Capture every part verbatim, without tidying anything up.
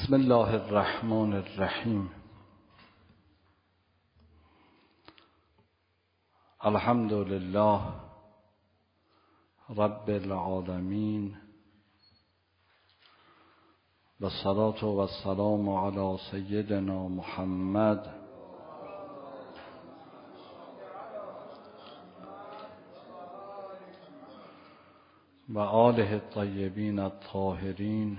بسم الله الرحمن الرحیم. الحمد لله رب العالمین و الصلاة و السلام علی سیدنا محمد و آله الطیبین الطاهرین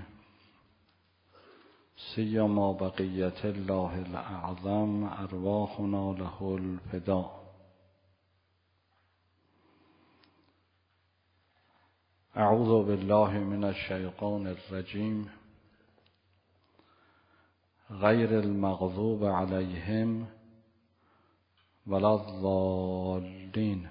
سیما بقیت الله الاعظم ارواحنا له الفداء. اعوذ بالله من الشیطان الرجیم غیر المغضوب علیهم ولا الضالین.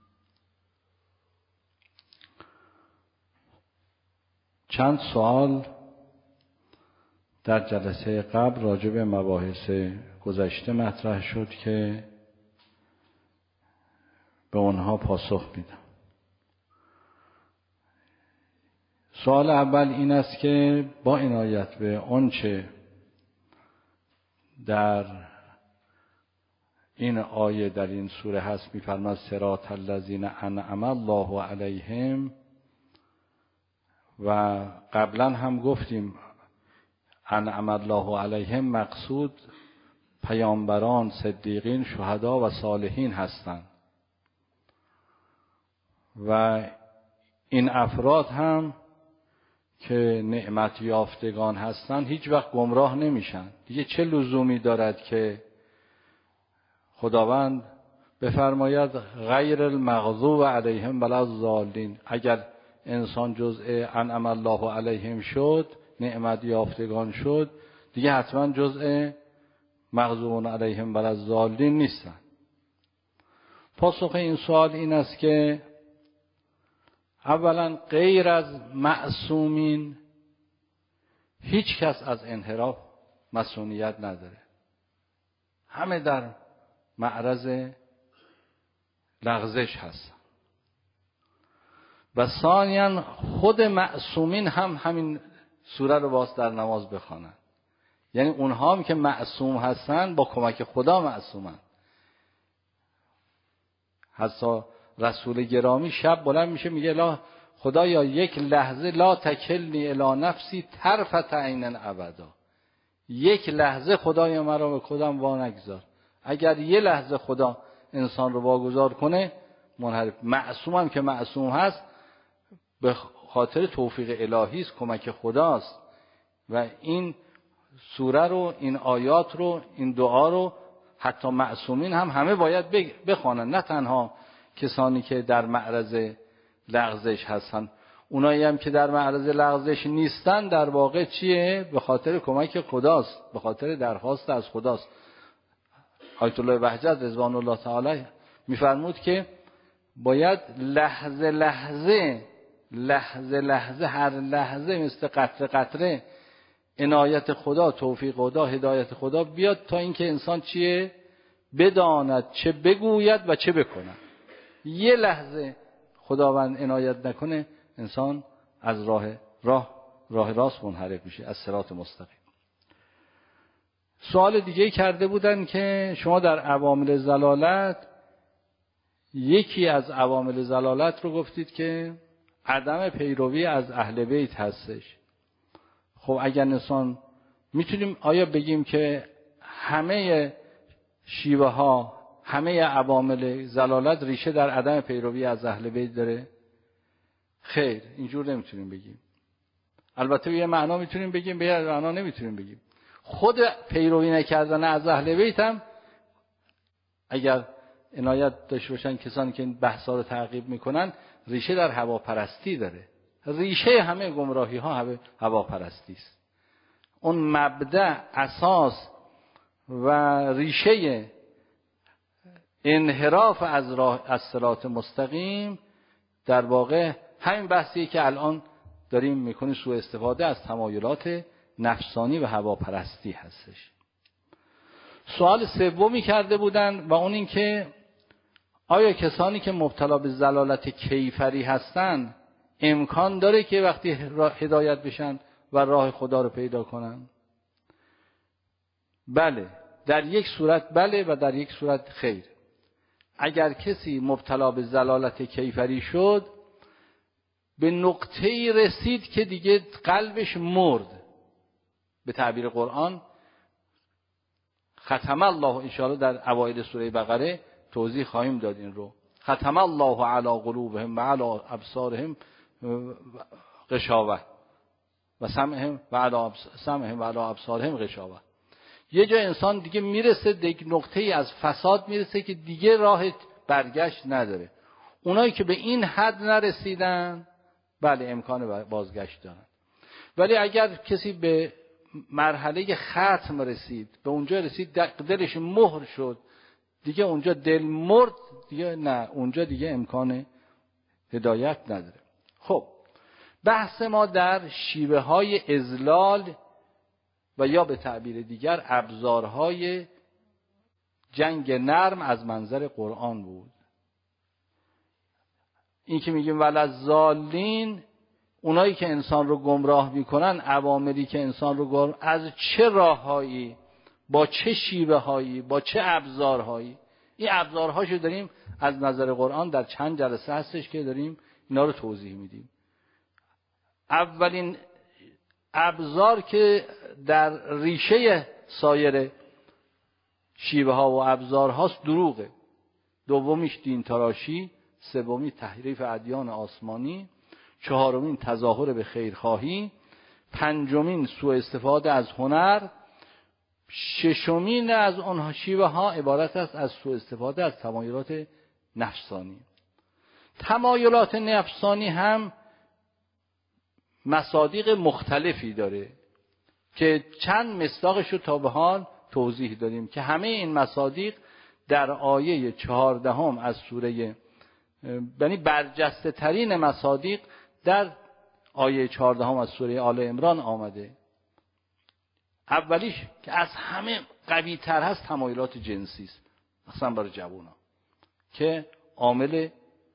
چند سوال در جلسه قبل راجع به مباحث گذشته مطرح شد که به اونها پاسخ میدم. سوال اول این است که با عنایت به آنچه در این آیه در این سوره هست می‌فرماید صراط الذین انعم الله علیهم، و قبلا هم گفتیم انعم الله علیهم مقصود پیامبران، صدیقین، شهدا و صالحین هستند و این افراد هم که نعمت یافتگان هستند هیچ وقت گمراه نمیشن. دیگه چه لزومی دارد که خداوند بفرماید غیر المغضوب علیهم ولا الضالین؟ اگر انسان جزء انعم الله علیهم شد، نعمت یافتگان شد، دیگه حتما جزء مغضوب علیهم ولا الضالین نیستن. پاسخ این سوال این است که اولا غیر از معصومین هیچ کس از انحراف مسئولیت نداره، همه در معرض لغزش هستن. و ثانیاً خود معصومین هم همین سوره رو باز در نماز بخوانن، یعنی اونها هم که معصوم هستن با کمک خدا معصومن. حتی رسول گرامی شب بلند میشه میگه لا خدایا یک لحظه لا تکلنی الی نفسی طرفة عین ابدا، یک لحظه خدای مرا به خودم وا نگذار. اگر یه لحظه خدا انسان رو واگذار کنه منحرف. معصوم هم که معصوم هست به خاطر توفیق الهی است، کمک خداست. و این سوره رو، این آیات رو، این دعا رو حتی معصومین هم همه باید بخوانن، نه تنها کسانی که در معرض لغزش هستن. اونایی هم که در معرض لغزش نیستن در واقع چیه؟ به خاطر کمک خداست، به خاطر درخواست از خداست. آیت الله بهجت رضوان الله تعالی میفرمود که باید لحظه لحظه لحظه لحظه هر لحظه مثل قطره قطره عنایت خدا، توفیق خدا، هدایت خدا بیاد تا اینکه انسان چیه؟ بداند چه بگوید و چه بکند. یه لحظه خداوند عنایت نکنه انسان از راه راه راه راست منحرف میشه، از صراط مستقیم. سوال دیگه کرده بودن که شما در عوامل ضلالت یکی از عوامل ضلالت رو گفتید که عدم پیروی از اهل بیت هستش. خب اگر انسان میتونیم آیا بگیم که همه شیوه ها، همه عوامل ضلالت ریشه در عدم پیروی از اهل بیت داره؟ خیر، اینجور نمیتونیم بگیم. البته به یه معنا میتونیم بگیم، به یه معنا نمیتونیم بگیم. خود پیروی نکردن از اهل بیت هم اگر عنایت داشته باشن کسانی که این بحثا رو تعقیب میکنن، ریشه در هواپرستی داره. ریشه همه گمراهی ها هواپرستی است. اون مبدأ، اساس و ریشه انحراف از راه از صراط مستقیم در واقع همین بحثی که الان داریم میکنیم، سوء استفاده از تمایلات نفسانی و هواپرستی هستش. سوال سومی کرده بودن و اون این که آیا کسانی که مبتلا به ضلالت کیفری هستن امکان داره که وقتی هدایت بشن و راه خدا رو پیدا کنن؟ بله، در یک صورت بله و در یک صورت خیر. اگر کسی مبتلا به ضلالت کیفری شد، به نقطه‌ای رسید که دیگه قلبش مرد. به تعبیر قرآن ختم الله، ان شاءالله در اوایل سوره بقره توضیح خواهیم داد این رو. ختم الله علی قلوبهم و علی ابصارهم غشاوه و سمعهم و علی سمعهم و علی ابصارهم غشاوه. یه جا انسان دیگه میرسه به یک نقطه‌ای از فساد میرسه که دیگه راه برگشت نداره. اونایی که به این حد نرسیدن بله امکان بازگشت دارن. ولی اگر کسی به مرحله ختم رسید، به اونجا رسید دلش مهر شد، دیگه اونجا دل مرد، دیگه نه، اونجا دیگه امکان هدایت نداره. خب بحث ما در شیوه های اذلال و یا به تعبیر دیگر ابزارهای جنگ نرم از منظر قرآن بود. این که میگیم ولضالین، اونایی که انسان رو گمراه میکنن، عواملی که انسان رو گمراه، از چه راههایی، با چه شیوه هایی، با چه ابزارهایی. این ابزارهاشو داریم از نظر قرآن در چند جلسه هستش که داریم اینا رو توضیح میدیم. اولین ابزار که در ریشه سایر شیوه ها و ابزار هاست دروغه. دومیش دین تراشی، سومی تحریف ادیان آسمانی، چهارمین تظاهر به خیرخواهی، پنجمین سوء استفاده از هنر، ششمین از آنها شیوه ها عبارت است از سوء استفاده از تمایلات نفسانی. تمایلات نفسانی هم مصادیق مختلفی داره که چند مصداقش رو تا به حال توضیح دادیم که همه این مصادیق در آیه چهاردهم از سوره، یعنی برجسته ترین مصادیق در آیه چهاردهم از سوره آل عمران آمده. اولیش که از همه قوی تر هست تمایلات جنسی است، مثلا برای جوونا که عامل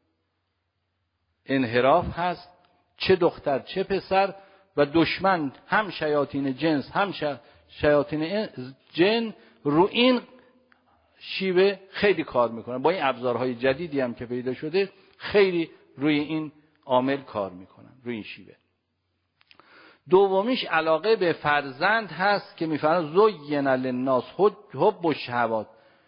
انحراف هست، چه دختر چه پسر، و دشمن هم شیاطین جنس هم شیاطین جن رو این شیوه خیلی کار میکنن. با این ابزارهای جدیدی هم که پیدا شده خیلی روی این عامل کار میکنن، روی این شیوه. دومیش علاقه به فرزند هست که میفرماید زین للناس حب الشهوات.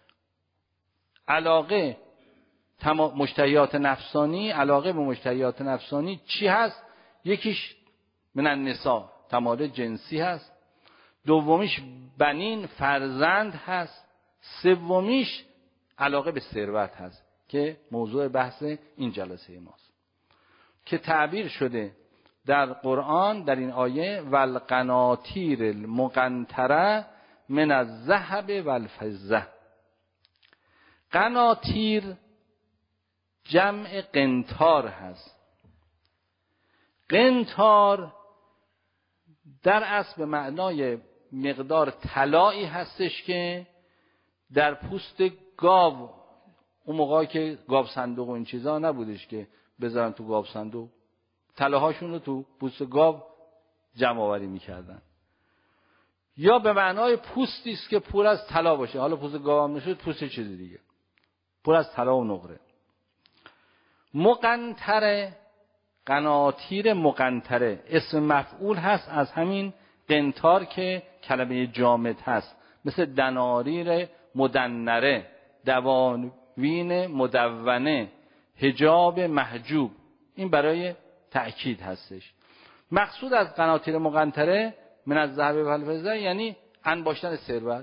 علاقه مشتهیات نفسانی، علاقه به مشتهیات نفسانی چی هست؟ یکیش من النساء، تمایل جنسی هست. دومیش بنین، فرزند هست. سومیش علاقه به ثروت هست که موضوع بحث این جلسه ماست، که تعبیر شده در قرآن در این آیه والقناطیر المقنطره من الذهب والفضه. قناطیر جمع قنطار هست. قنطار در اصل به معنای مقدار طلایی هستش که در پوست گاو، اون موقعی که گاو صندوق و این چیزا نبودش که بذارن تو گاو صندوق، طلاهاشون رو تو پوست گاو جمع آوری میکردن. یا به معنای پوستی است که پر از طلا باشه، حالا پوست گاو هم نشد، پوست چیزی دیگه، پر از طلا و نقره. مقنطره، قناطیر مقنطره اسم مفعول هست از همین قنطار که کلمه جامد هست، مثل دناریر مدنره، دواوین مدونه، حجاب محجوب. این برای تأکید هستش. مقصود از قناطیر مقنطره من از ذهب و الفضه یعنی انباشتن ثروت،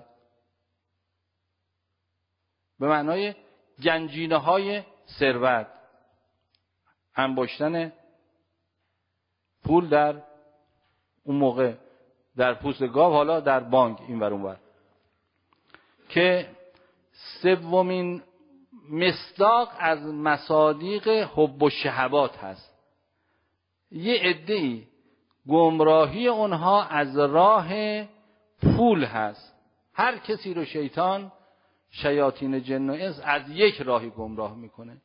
به معنای گنجینه های ثروت، انباشتن پول در اون موقع در پوست گاو، حالا در بانک این ور اون ور. که سومین مصداق از مصادیق حب و شهوات هست. یه عده‌ای گمراهی اونها از راه پول هست. هر کسی رو شیطان، شیاطین جن و انس از یک راهی گمراه میکنه.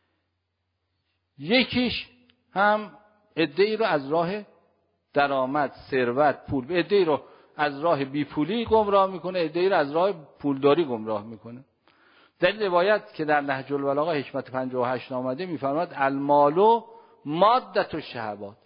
یکیش هم عده‌ای رو از راه درآمد، ثروت، پول، عده‌ای رو از راه بیپولی گمراه میکنه، عده‌ای رو از راه پولداری گمراه میکنه. در روایت که در نهج البلاغه حکمت پنجاه و هشت آمده میفرماد المال مادة الشهوات،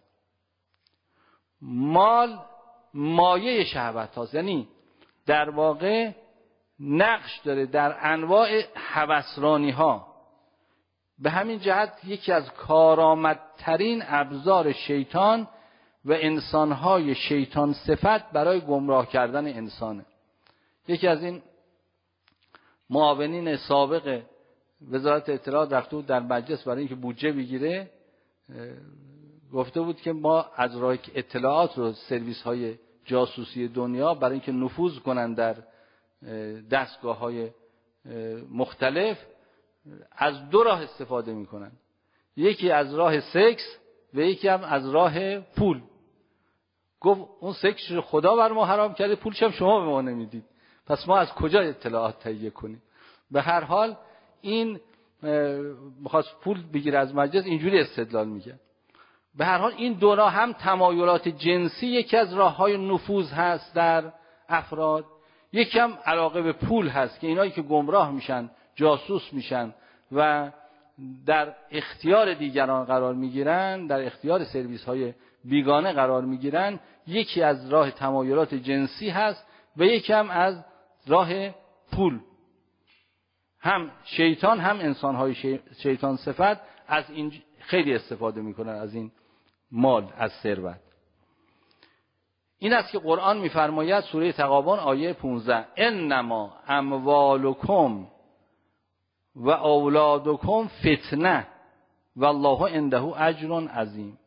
مال مایه شهوت هاست، یعنی در واقع نقش داره در انواع هوسرانی ها. به همین جهت یکی از کارآمدترین ابزار شیطان و انسانهای شیطان صفت برای گمراه کردن انسانه. یکی از این معاونین سابق وزارت اطلاعات رفته بود در مجلس برای اینکه بودجه بگیره، گفته بود که ما از راه اطلاعات رو سرویس های جاسوسی دنیا برای اینکه نفوذ کنن در دستگاه های مختلف از دو راه استفاده میکنن، یکی از راه سکس و یکی هم از راه پول. گفت اون سکس رو خدا بر ما حرام کرده، پولش هم شما به ما نمیدید، پس ما از کجا اطلاعات تهیه کنیم؟ به هر حال این میخواست پول بگیره از مجلس، اینجوری استدلال میگه. به هر حال این دو راه هم تمایلات جنسی یکی از راههای نفوذ هست در افراد، یکی هم علاقه به پول هست که اینایی که گمراه میشن، جاسوس میشن و در اختیار دیگران قرار میگیرن، در اختیار سرویس های بیگانه قرار میگیرن، یکی از راه تمایلات جنسی هست و یکی هم از راه پول. هم شیطان هم انسان های شیطان صفت از این خیلی استفاده میکنن، از این مال، از ثروت. این است که قرآن میفرماید سوره تغابن آیه پانزده انما اموالکم و اولادکم فتنه والله عنده اجر عظیم.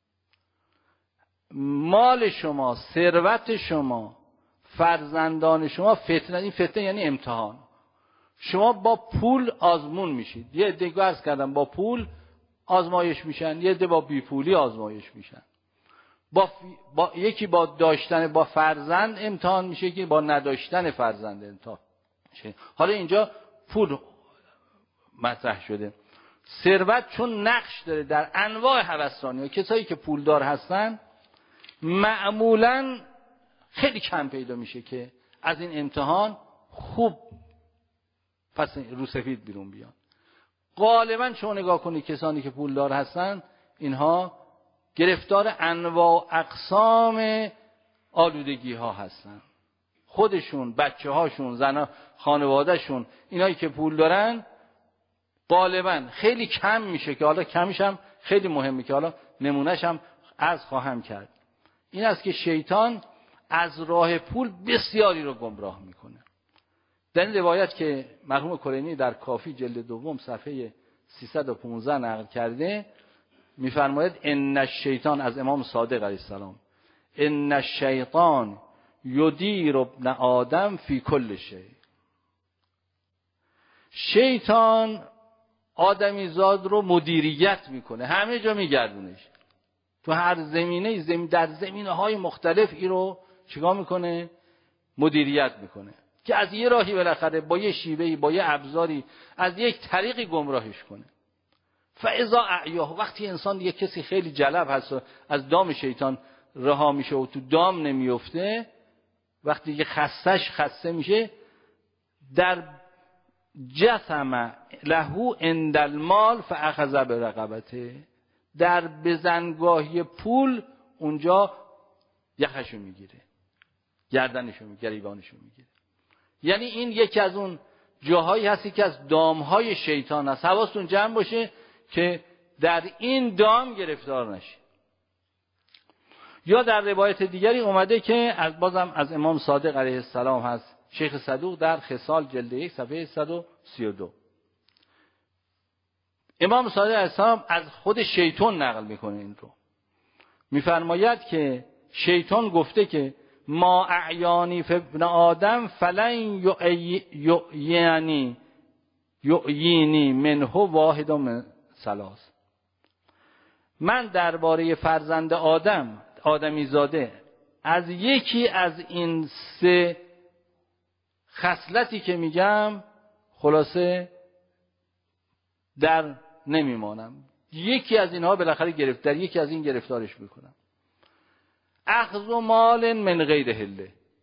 مال شما، ثروت شما، فرزندان شما فتنه. این فتنه یعنی امتحان. شما با پول آزمون میشید. یه عده عرض کردم با پول آزمایش میشن، یه عده با بی پولی آزمایش میشن. با, ف... با یکی با داشتن با فرزند امتحان میشه، یکی با نداشتن فرزند امتحان میشه. حالا اینجا پول مطرح شده. ثروت چون نقش داره در انواع هوسرانی ها، کسایی که پولدار هستن معمولاً خیلی کم پیدا میشه که از این امتحان خوب پس رو سفید بیرون بیان. غالباً شما نگاه کنید کسانی که پولدار هستن اینها گرفتار انواع اقسام آلودگی ها هستن. خودشون، بچه هاشون، زن خانواده شون، اینایی که پول دارن غالباً خیلی کم میشه که حالا کمیش هم خیلی مهمه که حالا نمونهش هم عرض خواهم کرد. این است که شیطان از راه پول بسیاری رو گمراه میکنه. در این روایت که مرحوم کلینی در کافی جلد دوم صفحه سیصد و پانزده نقل کرده میفرماید ان الشیطان، از امام صادق علیه السلام، ان الشیطان یدیر ابن آدم فی کل شیء. شیطان آدمی زاد رو مدیریت میکنه، همه جا میگردونش، تو هر زمینه زمین در زمینه های مختلف ای رو چیکار میکنه؟ مدیریت میکنه که از یه راهی بالاخره با یه شیوهی، با یه ابزاری، از یک طریقی گمراهش کنه. فاذا اعیاه، وقتی انسان یه کسی خیلی جلب هست و از دام شیطان رها میشه و تو دام نمیفته، وقتی یه خستش خسته میشه، در جثم له عند المال فاخذ برقبته، در بزنگاهی پول اونجا یخشو میگیره، گردنشو میگیره، گریبانشو میگیره. یعنی این یکی از اون جاهایی هستی که از دامهای شیطان هست. حواستون جمع باشه که در این دام گرفتار نشه. یا در روایت دیگری اومده که از بازم از امام صادق علیه السلام هست، شیخ صدوق در خصال جلد یک صفحه صد و سی و دو. امام صادق علیه السلام از خود شیطان نقل میکنه این رو، میفرماید که شیطان گفته که ما اعیانی فابن آدم فلن یعنی یعنی منه واحد من ثلاث. من درباره فرزند آدم، آدمی زاده، از یکی از این سه خصلتی که میگم خلاصه در نمیمانم. یکی از اینها بالاخره گرفتار، یکی از این گرفتارش میکنم. اخذ مال من غیر حله،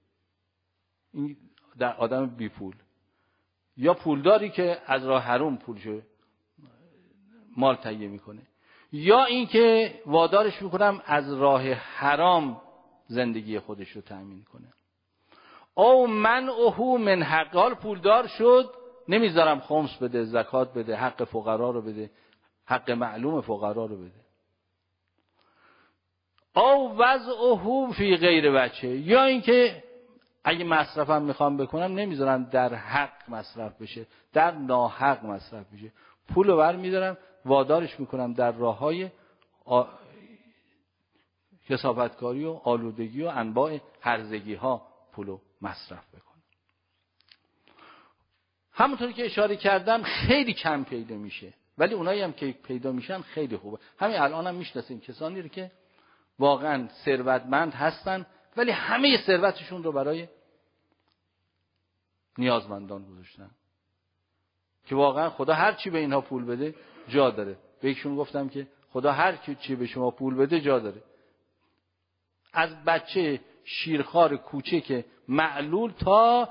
این در آدم بی پول، یا پولداری که از راه حرام پولشو مال تهیه میکنه، یا اینکه وادارش میکنم از راه حرام زندگی خودش رو تأمین کنه. او من اوهو من حق، حال پولدار شد نمیذارم خمس بده، زکات بده، حق فقرا رو بده، حق معلوم فقرا رو بده. او وضعه فی غیر وجه، یا اینکه اگه مصرفم میخوام بکنم نمیذارم در حق مصرف بشه، در ناحق مصرف بشه. پول رو برمیدارم وادارش میکنم در راههای آ... کثافتکاری و آلودگی و انواع هرزگی ها پولو مصرف بکنم. همونطوری که اشاره کردم خیلی کم پیدا میشه، ولی اونایی هم که پیدا میشن خیلی خوبه. همین الان هم میشناسیم کسانی رو که واقعا ثروتمند هستن ولی همه ثروتشون رو برای نیازمندان گذاشتن، که واقعا خدا هر چی به اینها پول بده جا داره. به یکشون گفتم که خدا هر چی به شما پول بده جا داره. از بچه شیرخوار کوچک معلول تا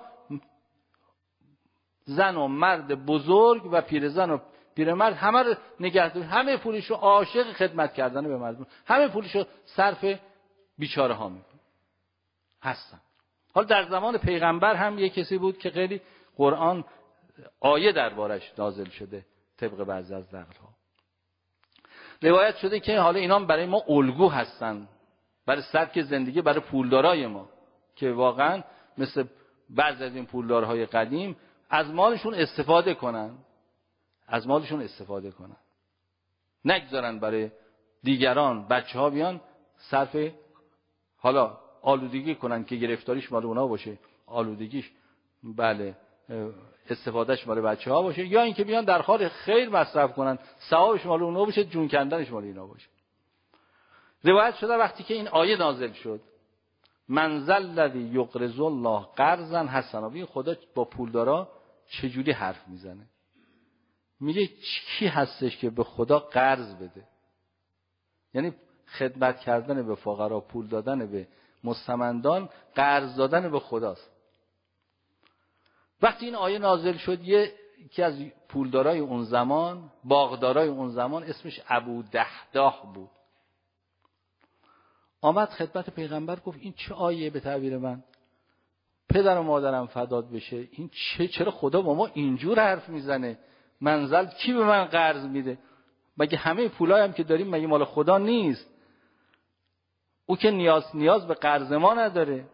زن و مرد بزرگ و پیرزن و پیرمرد همه رو نگه داره، همه پولشو عاشق خدمت کردن به مردم، همه پولشو صرف بیچاره ها میکنه هستن. حالا در زمان پیغمبر هم یک کسی بود که خیلی قرآن آیه دربارش نازل شده طبق بعضی از نقل‌ها. روایت شده که حالا اینا برای ما الگو هستن، برای سبک زندگی برای پولدارای ما، که واقعا مثل بعضی از این پولدارهای قدیم از مالشون استفاده کنن، از مالشون استفاده کنن، نگذارن برای دیگران بچه ها بیان صرف حالا آلودگی کنن که گرفتاریش مال اونا باشه، آلودگیش بله استفادهش مال بچه ها باشه، یا اینکه بیان در کار خیر مصرف کنن ثوابش مال اونا باشه، جون کندنش مال اینا باشه. روایت شده وقتی که این آیه نازل شد من ذا الذی یقرض الله قرضا حسنا، خدا با پولدارا چجوری حرف میزنه؟ میگه کی هستش که به خدا قرض بده؟ یعنی خدمت کردن به فقرا، پول دادن به مستمندان، قرض دادن به خداست. وقتی این آیه نازل شد یکی از پولدارای اون زمان، باغدارای اون زمان، اسمش ابو دحداح بود، آمد خدمت پیغمبر گفت این چه آیه به تعبیر من؟ پدر و مادرم فداد بشه، این چه چرا خدا با ما اینجور حرف میزنه؟ منزل کی به من قرض میده؟ مگه همه پولای هم که داریم مگه مال خدا نیست؟ او که نیاز نیاز به قرض ما نداره.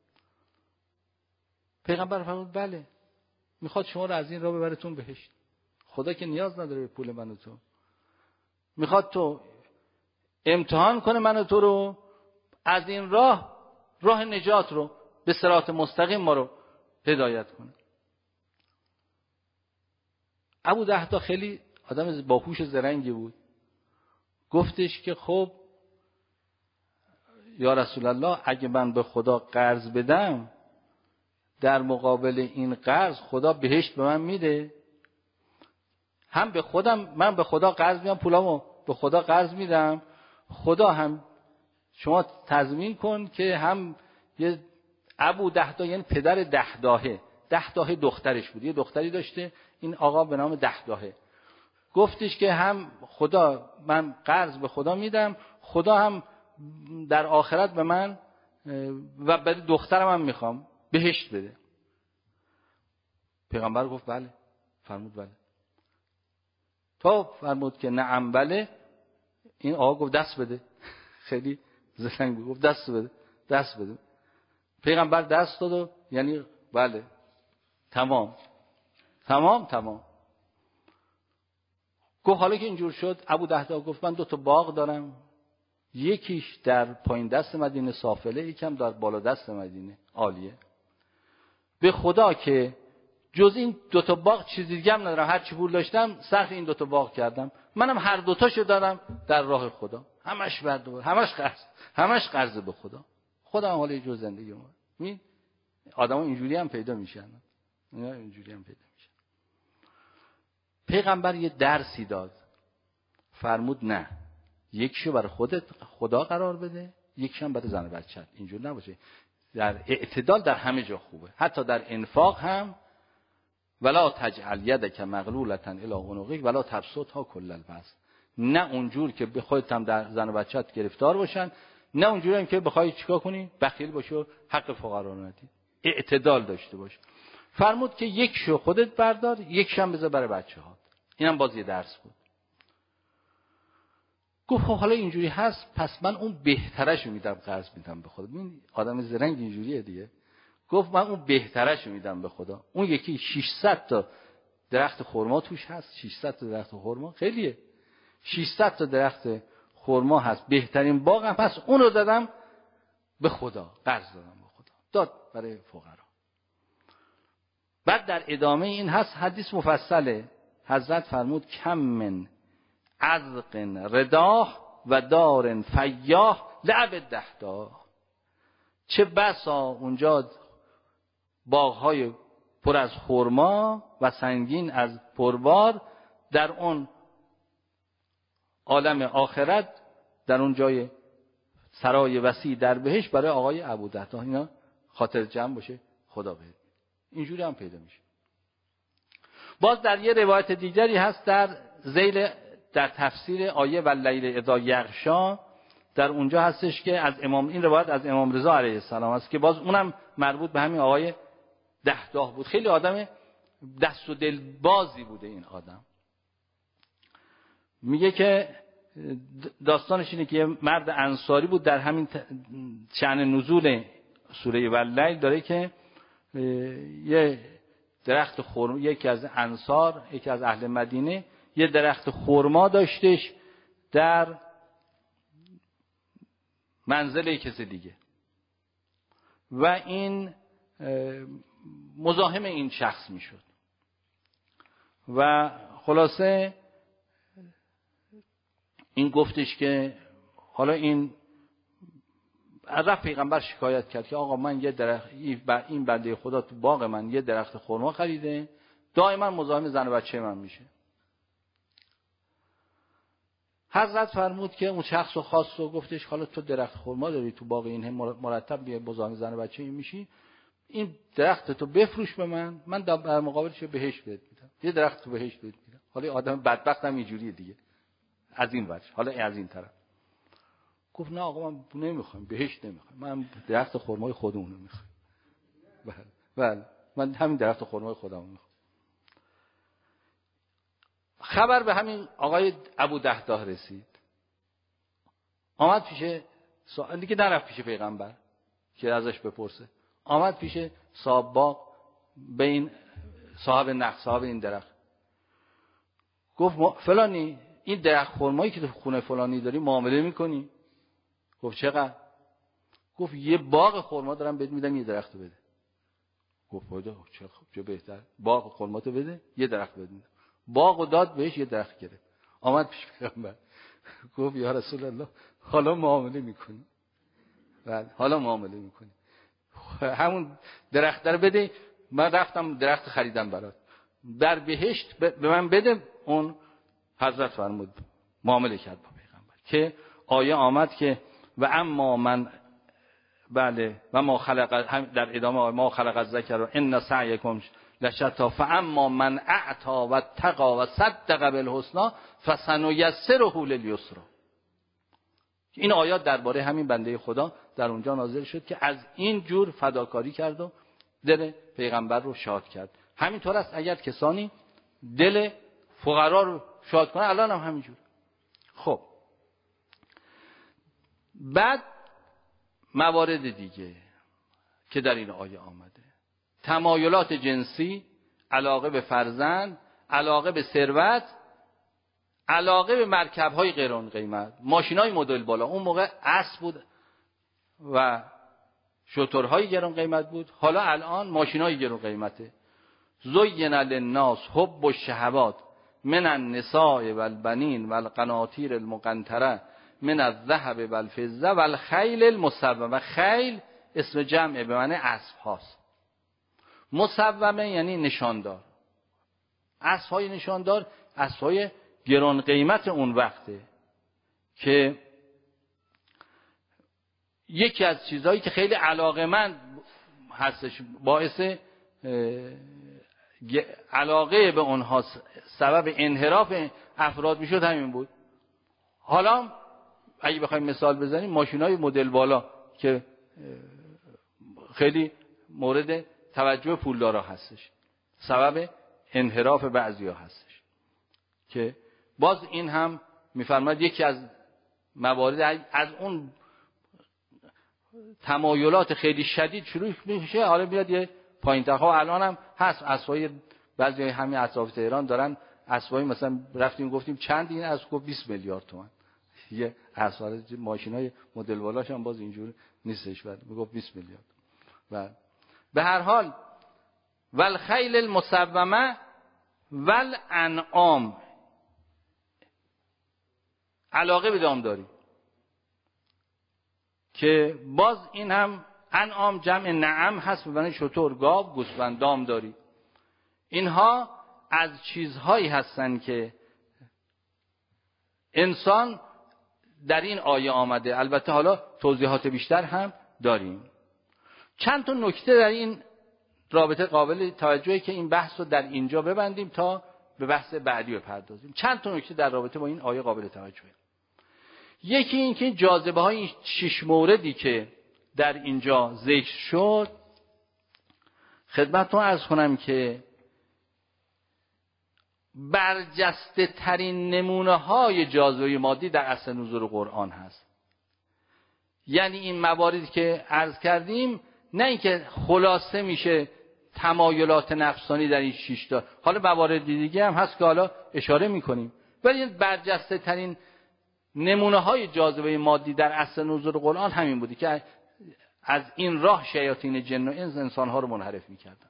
پیغمبر فرمود بله، میخواد شما رو از این راه ببرتون بهشت. خدا که نیاز نداره به پول من و تو، میخواد تو امتحان کنه من و تو رو، از این راه راه نجات رو به صراط مستقیم ما رو هدایت کنه. ابو دحداح خیلی آدم باهوش زرنگی بود، گفتش که خب یا رسول الله اگه من به خدا قرض بدم در مقابل این قرض خدا بهشت به من میده؟ هم به خودم من به خدا قرض میدم، پولامو به خدا قرض میدم، خدا هم شما تضمین کن که هم یه ابو دحداح یعنی پدر دحداحه، دحداح دخترش بود، یه دختری داشته این آقا به نام دحداحه، گفتش که هم خدا من قرض به خدا میدم، خدا هم در آخرت به من و برای دخترم هم میخوام بهشت بده. پیغمبر گفت بله، فرمود بله. تا فرمود که نعم بله، این آقا گفت دست بده، خیلی زرنگ بود، گفت دست بده دست بده. پیغمبر دست داد و یعنی بله تمام تمام تمام. گفت حالا که اینجور شد، ابو دحداح گفت من دو تا باغ دارم، یکیش در پایین دست مدینه سافله، یکم در بالا دست مدینه عالیه، به خدا که جز این دو تا باغ چیزی دیگه هم ندارم، هر چی پول داشتم صرف این دو تا باغ کردم، منم هر دو تاشو دارم در راه خدا، همش برد همش قرض همش قرض به خدا. خدا هم حالا جو زندگی ما ببین آدما اینجوری هم پیدا میشن، اینا اینجوری هم پیدا میشن. پیغمبر یه درسی داد، فرمود نه، یکیشو برای خودت خدا قرار بده، یکیشو برای زن و بچت، اینجور نباشه در اعتدال در همه جا خوبه، حتی در انفاق هم. ولا تجعل یدک مغلولة الی عنقک ولا تبسطها کل البسط. نه اونجور که به خودت هم در زن و بچت گرفتار باشن، نه اونجوری هم که بخوای چیکار کنی بخیل باشی و حق فقرا رو ندی. اعتدال داشته باش. فرمود که یک شو خودت بردار، یک شم بذار برای بچه‌ها. اینم باز یه درس بود. گفت خب حالا اینجوری هست، پس من اون بهترشو میدم، قرض میدم به خدا. این آدم زرنگ اینجوریه دیگه. گفت من اون بهترشو میدم به خدا. اون یکی ششصد تا درخت خرما توش هست. ششصد تا درخت خرما خیلیه. ششصد تا درخت خرما هست، بهترین باغم هست، اون رو دادم به خدا، قرض دادم به خدا، داد برای فقرا. بعد در ادامه این هست حدیث مفصله. حضرت فرمود کم من عذق رداه و دار فیاه لعب دهداه. چه بسا اونجا باغهای پر از خرما و سنگین از پربار، در اون عالم آخرت، در اون جای سرای وسیع در بهشت برای آقای ابودهداه. اینا خاطر جمع باشه خدا بهت. اینجوری هم پیدا میشه. باز در یه روایت دیگری هست در ذیل در تفسیر آیه واللیل اذا یغشا، در اونجا هستش که از امام، این روایت از امام رضا علیه السلام است که باز اونم مربوط به همین آقای دهداه بود. خیلی آدم دست و دل بازی بوده این آدم. میگه که داستانش اینه که یه مرد انصاری بود، در همین شأن نزول سوره واللیل داره که یه درخت خرما، یکی از انصار، یکی از اهل مدینه یه درخت خرما داشتش در منزل کسی دیگه و این مزاحم این شخص میشد و خلاصه این گفتش که حالا این رفت پیغمبر شکایت کرد که آقا من یه درخت، این بنده خدا تو باغ من یه درخت خرما خریده، دائما مزاحم زن و بچه من میشه. حضرت فرمود که اون شخص رو خواست و گفتش حالا تو درخت خرما داری تو باغ، این مرتب میای مزاحم زن و بچه این میشی، این درخت تو بفروش به من، من در مقابلش بهشت بهت میدم، یه درخت تو بهشت بهت میدم. حالا آدم بدبخت هم اینجوریه دیگه از این وجه. حالا از این طرف گفت نه آقا من نمیخوام بهشت، نمیخوام، من درخت خرمای خودمون رو میخوام. بله بله من همین درخت خرمای خودمون میخوام. خبر به همین آقای ابودهداه رسید. آمد پیش سوال دیگه، نرفت پیش پیغمبر که ازش بپرسه، آمد پیش صاحب باغ، به این صاحب نخل، صاحب این درخت، گفت فلانی این درخت خرمایی که تو خونه فلانی داری معامله میکنی؟ گفت چقدر؟ گفت یه باغ خرما دارم بهت میدم، یه درختو بده. گفت فایده چه خوب، چه بهتر، باغ خرماتو بده یه درخت بده. باغو داد بهش، یه درخت گرفت. آمد پیش پیغمبر گفت یا رسول الله حالا معامله میکنی؟ بعد حالا معامله میکنی، همون درخت رو بده، من رفتم درخت خریدم برات، در بهشت به من بده. اون حضرت فرمود معامله کرد با پیغمبر که آیه آمد که و اما من بله و ما خلق، در ادامه آیه ما خلق الذکر و ان سعیکم لشتی فاما من اعطى و اتقى و صدق بالحسنی فسنیسره للیسری. این آیات درباره همین بنده خدا در اونجا نازل شد که از این جور فداکاری کرد و دل پیغمبر رو شاد کرد. همینطور است اگر کسانی دل فقرا رو شاد کنه، الان هم همینجور. خب بعد موارد دیگه که در این آیه آمده، تمایلات جنسی، علاقه به فرزند، علاقه به ثروت، علاقه به مرکب‌های گران قیمت، ماشین‌های مدل بالا. اون موقع اسب بود و شترهای گران قیمت بود، حالا الان ماشین‌های گران قیمته. زین للناس حب الشهوات من النساء والبنین والقناطیر المقنطره من الذهب والفضه والخیل المسومه. خیل اسم جمعه به معنی اسب هاست، مسومه یعنی نشاندار. اسب های نشاندار اسب های گران قیمت اون وقته که یکی از چیزهایی که خیلی علاقمند هستش، باعث علاقه به اونها سبب انحراف افراد میشد همین بود. حالا اگه بخوایم مثال بزنیم، ماشینای مدل بالا که خیلی مورد توجه پولدارا هستش، سبب انحراف بعضیا هستش که باز این هم میفرماید یکی از موارد از اون تمایلات خیلی شدید شروع میشه. حالا بیاد یه پایین ترها الان هم هست، اسبای بعضی همین اطراف تهران دارن اسبای، مثلا رفتیم گفتیم چند این اسب، گفت بیست میلیارد تومان. یه اسبای ماشینای مدل بالاش هم باز اینجور نیستش، بعد میگفت بیست میلیارد. و به هر حال والخیل المسومه والانعام، علاقه به دامداری که باز این هم انعام جمع نعم هست، به معنی شتر، گاو، گوسفند، دامداری. اینها از چیزهایی هستند که انسان در این آیه آمده. البته حالا توضیحات بیشتر هم داریم. چند تا نکته در این رابطه قابل توجهی که این بحث رو در اینجا ببندیم تا به بحث بعدی بپردازیم. چند تا نکته در رابطه با این آیه قابل توجهه. یکی این که جاذبه های شش موردی که در اینجا ذکر شد، خدمتتون عرض کنم که برجسته ترین نمونه های جاذبه مادی در اصل نزول قرآن هست. یعنی این مواردی که عرض کردیم نه اینکه خلاصه میشه تمایلات نفسانی در این شش تا، حالا موارد دیگه هم هست که حالا اشاره میکنیم، ولی برجسته ترین نمونه های جاذبه مادی در اصل نزول قرآن همین بودی که از این راه شیاطین جن و انس انسان ها رو منحرف میکردن.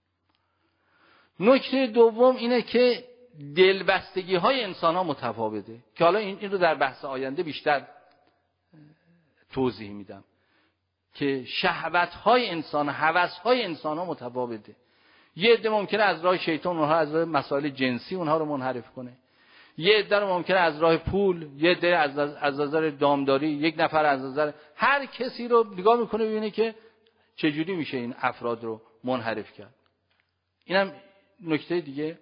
نکته دوم اینه که دلبستگی های انسان ها متفاوته که حالا این, این رو در بحث آینده بیشتر توضیح میدم که شهوت های انسان، هوس های انسان ها متفاوته. یه عده ممکنه از راه شیطان اونها از راه مسائل جنسی اونها رو منحرف کنه، یه عده ممکنه از راه پول، یه عده از از نظر دامداری، یک نفر از نظر، هر کسی رو نگاه میکنه ببینه که چجوری میشه این افراد رو منحرف کرد. اینم نکته دیگه.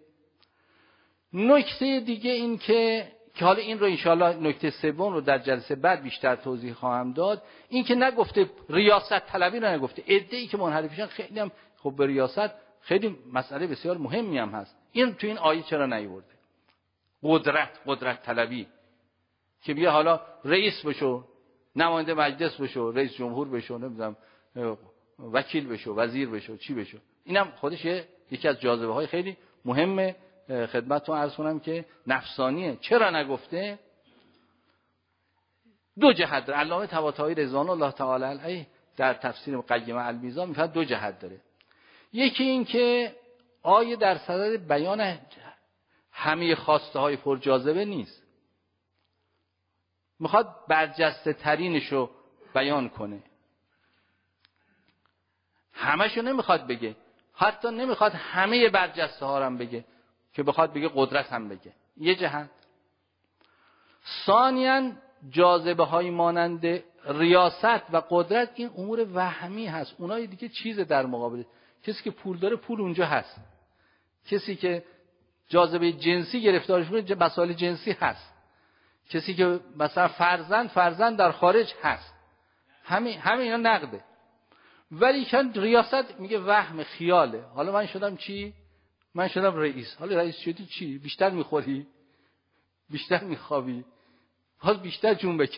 نکته دیگه این که که حالا این رو انشاءالله نکته سوم رو در جلسه بعد بیشتر توضیح خواهم داد، این که نگفته ریاست طلبی رو نگفته. عده‌ای که منحرفشن خیلی هم خب به ریاست خیلی مسئله بسیار مهمی هم هست. این تو این آیه چرا نیورده؟ قدرت، قدرت طلبی که بیا حالا رئیس بشو، نماینده مجلس بشو، رئیس جمهور بشو، نمیدونم وکیل بشو، وزیر بشو، چی بشو. اینم خودش یکی از جاذبه های خیلی مهمه. خدمتتون عرض کنم که نفسانیه. چرا نگفته؟ دو جهت داره. علامه طباطبایی رضوان الله تعالی علیه در تفسیر قیمه المیزان میفرماید دو جهت داره. یکی این که آیه در صدد بیان همه خواسته های پرجاذبه نیست، میخواد برجسته ترینشو بیان کنه. همشو نمیخواد بگه، حتی نمیخواد همه برجسته ها رو هم بگه که بخواد بگه قدرت هم بگه. یه جهت. ثانیاً جاذبه های مانند ریاست و قدرت این امور وهمی هست. اونای دیگه چیز در مقابل. کسی که پول داره پول اونجا هست. کسی که جاذبه جنسی گرفتارش میشه مسائل جنسی هست. کسی که مثلا فرزند فرزند در خارج هست. همین همین اینا نقده. ولی چند ریاست میگه وهم، خیاله. حالا من شدم چی؟ من شدم رئیس. حالا رئیس شدی چی؟ بیشتر میخوری؟ بیشتر میخوابی؟ حالا بیشتر جون بکن.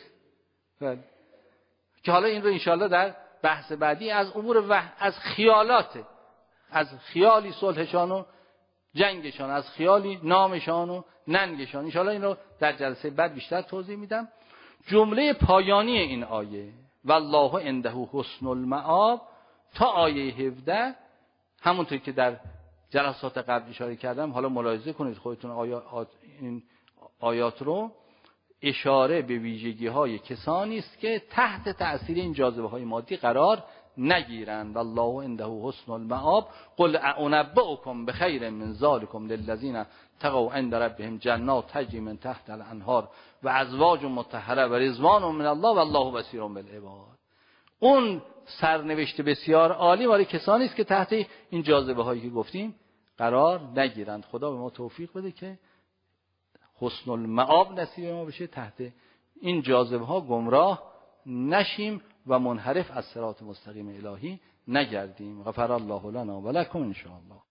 که حالا این رو انشاءالله در بحث بعدی از امور وهم، از خیالاته، از خیالی صلحشان و جنگشان، از خیالی نامشان و ننگشان. انشاءالله این رو در جلسه بعد بیشتر توضیح میدم. جمله پایانی این آیه والله عنده حسن المآب تا آیه هفده، همونطور که در جلسات قبل اشاره کردم، حالا ملاحظه کنید خودتون آیات این آیات رو، اشاره به ویژگی های کسانی است که تحت تأثیر این جاذبه های مادی قرار نگیرند. والله عنده حسن المآب قل اعنبئکم بخیر من ذلکم للذین تقوا عند ربهم جنات تجری من تحت الانهار و ازواج مطهره و رضوان من الله والله بصیر بالعباد. اون سرنوشت بسیار عالی برای کسانی است که تحت این جاذبه هایی که گفتیم قرار نگیرند. خدا به ما توفیق بده که حسن المآب نصیب ما بشه، تحت این جاذبه ها گمراه نشیم و منحرف از صراط مستقیم الهی نگردیم. غفر الله لنا و لکم ان شاء الله.